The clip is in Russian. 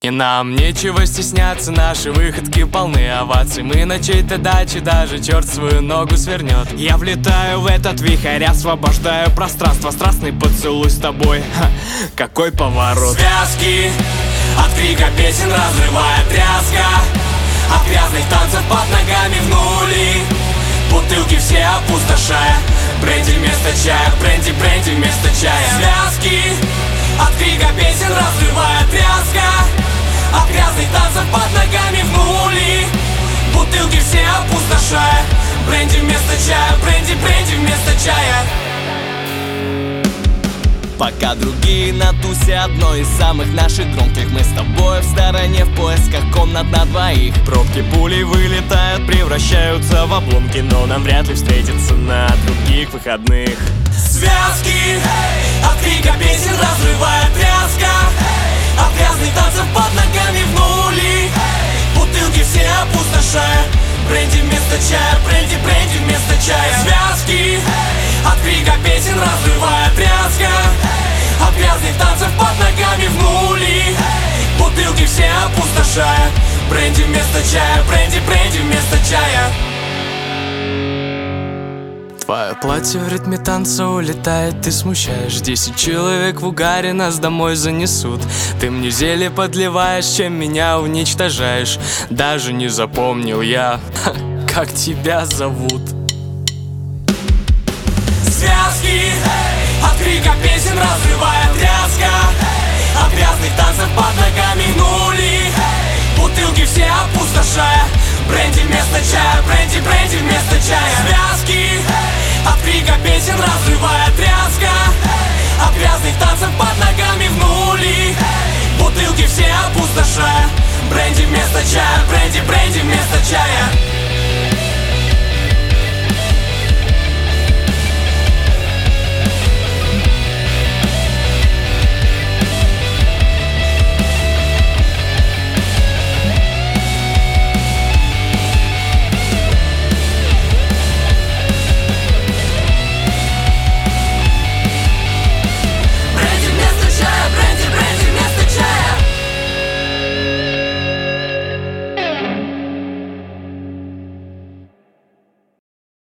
И нам нечего стесняться, наши выходки полны оваций. Мы на чьей-то даче, даже черт свою ногу свернет. Я влетаю в этот вихрь, освобождаю пространство. Страстный поцелуй с тобой, какой поворот. Связки от крика песен разрывая тряска, от грязных танцев под ногами в нули. Бутылки все опустошая, бренди вместо чая, бренди вместо чая. Связки от крика песен разрывая тряска, от грязных танцев под ногами в нули. Бутылки все опустошая, бренди вместо чая, бренди вместо чая. Пока другие на тусе, одной из самых наших громких, мы с тобой в стороне в поисках комнат на двоих. Пробки пулей вылетают, превращаются в обломки, но нам вряд ли встретиться на других выходных. Связки от крика песен разрывая тряска, от грязных танцев под ногами в нули. Бутылки все опустошая, бренди вместо чая, бренди вместо чая. Связки от крика песен разрывая тряска, от грязных танцев под ногами в нули. Бутылки все опустошая, бренди вместо чая, бренди вместо чая. Твое платье в ритме танца улетает, ты смущаешь. 10 человек в угаре, нас домой занесут. Ты мне зелье подливаешь, чем меня уничтожаешь. Даже не запомнил я, как тебя зовут. Связки от крика песен разрывая тряска, от грязных танцев под ногами в нули. Бутылки все опустошая, бренди вместо чая, бренди вместо чая. Связки от крика песен разрывая тряска, от грязных танцев под ногами в нули. Бутылки все опустошая, бренди вместо чая, бренди вместо чая.